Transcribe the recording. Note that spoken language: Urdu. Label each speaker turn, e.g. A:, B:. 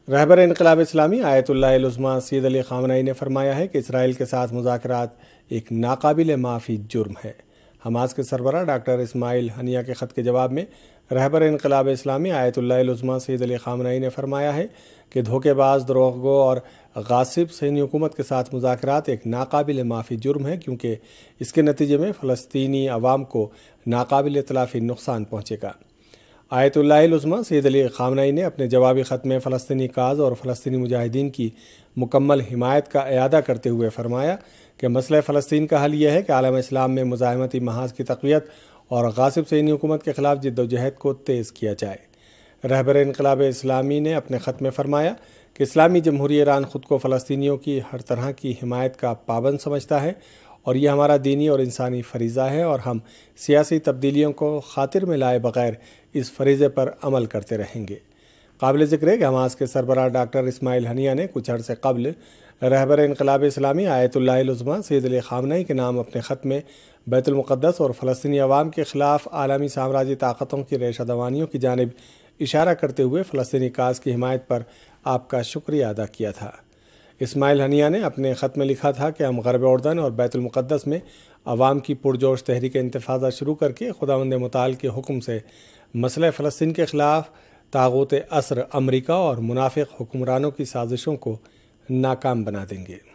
A: رہبر انقلاب اسلامی آیت اللہ العظمیٰ سید علی خامنئی نے فرمایا ہے کہ اسرائیل کے ساتھ مذاکرات ایک ناقابل معافی جرم ہے۔ حماس کے سربراہ ڈاکٹر اسماعیل ہنیہ کے خط کے جواب میں رہبر انقلاب اسلامی آیت اللہ العظمیٰ سید علی خامنئی نے فرمایا ہے کہ دھوکے باز، دروغ گو اور غاصب صہیونی حکومت کے ساتھ مذاکرات ایک ناقابل معافی جرم ہے، کیونکہ اس کے نتیجے میں فلسطینی عوام کو ناقابل تلافی نقصان پہنچے گا۔ آیت اللہ العظمیٰ سید علی خامنئی نے اپنے جوابی خط میں فلسطینی کاز اور فلسطینی مجاہدین کی مکمل حمایت کا اعادہ کرتے ہوئے فرمایا کہ مسئلہ فلسطین کا حل یہ ہے کہ عالم اسلام میں مزاحمتی محاذ کی تقویت اور غاصب صہیونی حکومت کے خلاف جد و جہد کو تیز کیا جائے۔ رہبر انقلاب اسلامی نے اپنے خط میں فرمایا کہ اسلامی جمہوریہ ایران خود کو فلسطینیوں کی ہر طرح کی حمایت کا پابند سمجھتا ہے اور یہ ہمارا دینی اور انسانی فریضہ ہے، اور ہم سیاسی تبدیلیوں کو خاطر میں لائے بغیر اس فریضے پر عمل کرتے رہیں گے۔ قابل ذکر ہے کہ حماس کے سربراہ ڈاکٹر اسماعیل ہنیہ نے کچھ عرصے قبل رہبر انقلاب اسلامی آیت اللہ العظمیٰ سید علی خامنئی کے نام اپنے خط میں بیت المقدس اور فلسطینی عوام کے خلاف عالمی سامراجی طاقتوں کی ریشہ دوانیوں کی جانب اشارہ کرتے ہوئے فلسطینی کاز کی حمایت پر آپ کا شکریہ ادا کیا تھا۔ اسماعیل ہنیہ نے اپنے خط میں لکھا تھا کہ ہم غرب اردن اور بیت المقدس میں عوام کی پرجوش تحریک انتفاضہ شروع کر کے خداوند متعال کے حکم سے مسئلہ فلسطین کے خلاف طاغوت عصر امریکہ اور منافق حکمرانوں کی سازشوں کو ناکام بنا دیں گے۔